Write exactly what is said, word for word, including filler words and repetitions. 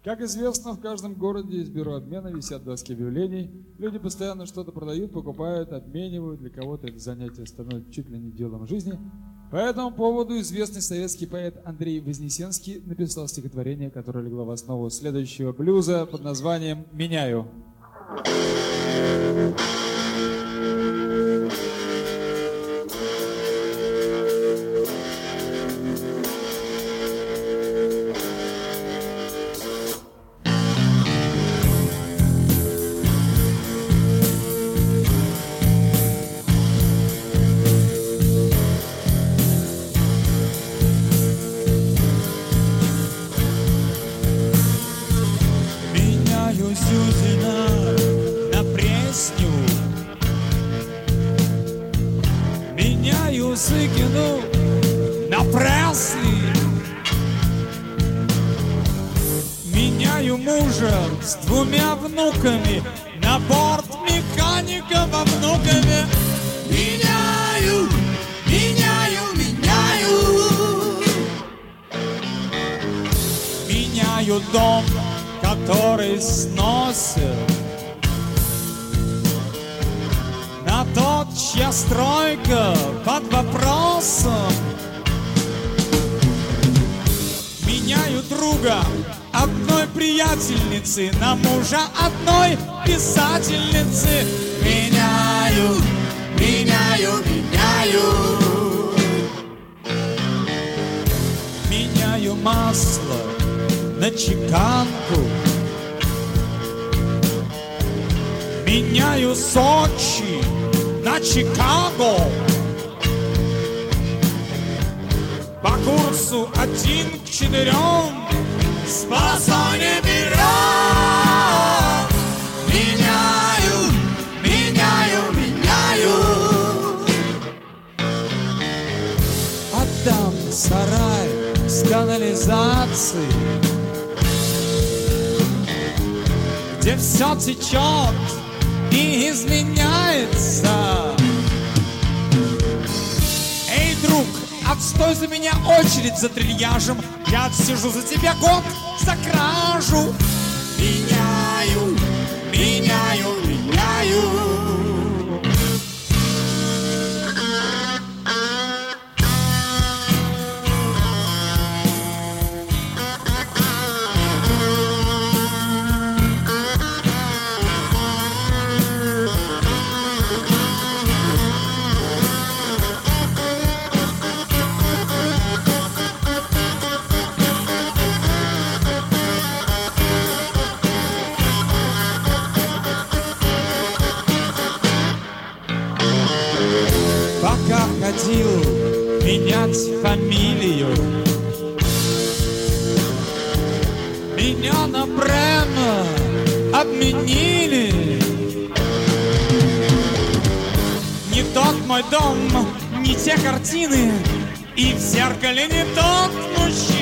Как известно, в каждом городе из бюро обмена висят доски объявлений. Люди постоянно что-то продают, покупают, обменивают. Для кого-то это занятие становится чуть ли не делом жизни. По этому поводу известный советский поэт Андрей Вознесенский написал стихотворение, которое легло в основу следующего блюза под названием «Меняю». С двумя внуками на борт механика во внуками. Меняю, меняю, меняю. Меняю дом, который сносит, на тот, чья стройка под вопросом. Меняю друга одной приятельницы на мужа одной писательницы. Меняю, меняю, меняю. Меняю масло на чеканку. Меняю Сочи на Чикаго. По курсу один к четырем с полосой бюро. Меняю, меняю, меняю. Отдам сарай с канализацией, где все течет и изменяется. Эй, друг, отстой за меня очередь за трильяжем. Я отсижу за тебя год за кражу. Меняю, меняю, меняю. Пока ходил менять фамилию, меня на Брена обменили. Не тот мой дом, не те картины, и в зеркале не тот мужчина.